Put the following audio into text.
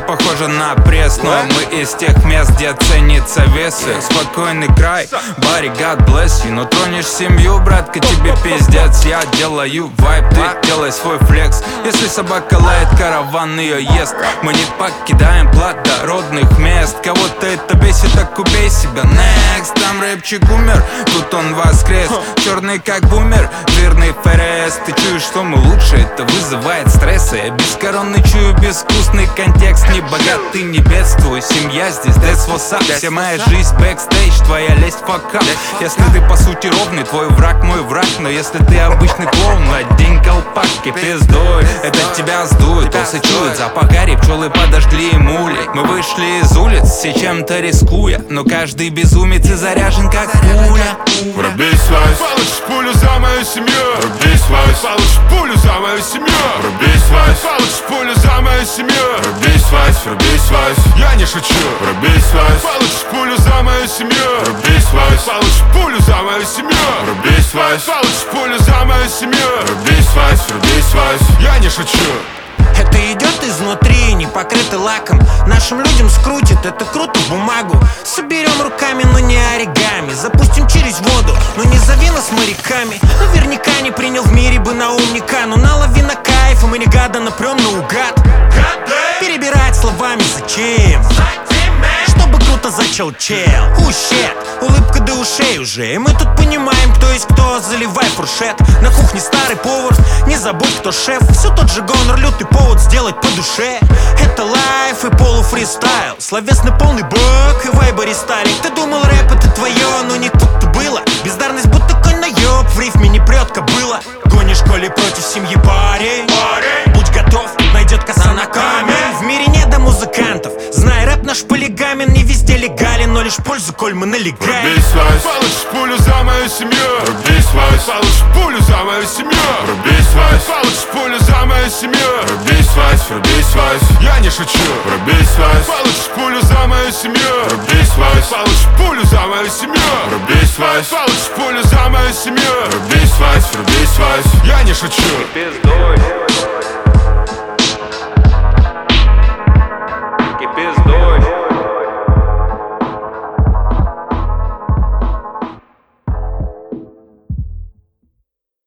похожа на пресс, но мы из тех мест, где ценится весы. Спокойный край, Барри, God bless you. Но тронешь семью, братка, тебе пиздец. Я делаю вайб, ты делай свой флекс. Если собака лает, караван ее ест. Мы не покидаем плодородных мест. Кого-то это бесит, так убей себя. Next, там рэпчик умер, тут он воскрес. Черный как бумер, жирный ФРС. Ты чуешь, что мы лучше, это вызывает стрессы. Я бескоронный чую безвкусный контекст. Не богатый, не бедствую, семья здесь, that's what's up. Вся моя жизнь бэкстейдж, твоя лесть факап. Если ты по сути ровный, твой враг мой враг. Но если ты обычный клоун, одень колпак и пиздуй. Это тебя сдует, осы чуют запах гари, пчелы подожгли мули. Мы вышли из улиц, все чем-то рискуя. Но каждый безумец и заряжен как пуля. Вруби свайс, получишь пулю за мою семью. Вруби свайс, получишь пулю за мою семью. Вруби свайс, получишь пулю за мою семью. Вруби свайс, вруби свайс, я не шучу. Вруби свайс, получишь пулю за мою семью. Вруби свайс, получишь пулю за мою семью. Вруби свайс, получишь пулю за мою семью. Вруби свайс, вруби свайс, я не шучу. Это идет изнутри, не покрыто лаком. Нашим людям скрутит, это круто в бумагу. Соберем руками, но не оригами. Запустим через воду, но не зови нас моряками. Наверняка не принял в мире бы на умника. Но налови на кайф, и мы не гада напрем наугад. Перебирать словами зачем? Чтобы круто зачел чел. Shit, улыбка до ушей уже. И мы тут понимаем, кто есть кто. Заливай фуршет. На кухне старый повар, не забудь, кто шеф. Все тот же гонор, лютый повод сделать по душе. Это лайф и полуфристайл. Словесный полный бок и вайба рестайлинг. Ты думал, рэп это твое, но не тут-то было. Бездарность будто конь наеб, в рифме не прет кобыла. Гонишь, коли против семьи парень. Будь готов, найдет коса на камень. В мире не до музыкантов. Знай, рэп наш полигамен, не везде легален, но лишь пользу, коль мы налегаем. Вруби свайс, получишь пулю за мою семью. Вруби свайс, получишь пулю за мою семью. Вруби свайс, получишь пулю за мою семью. Вруби свайс, я не шучу. Вруби свайс, получишь пулю за мою семью. Вруби свайс, получишь пулю за мою семью. Вруби свайс, получишь пулю за мою семью. Вруби свайс, я не шучу.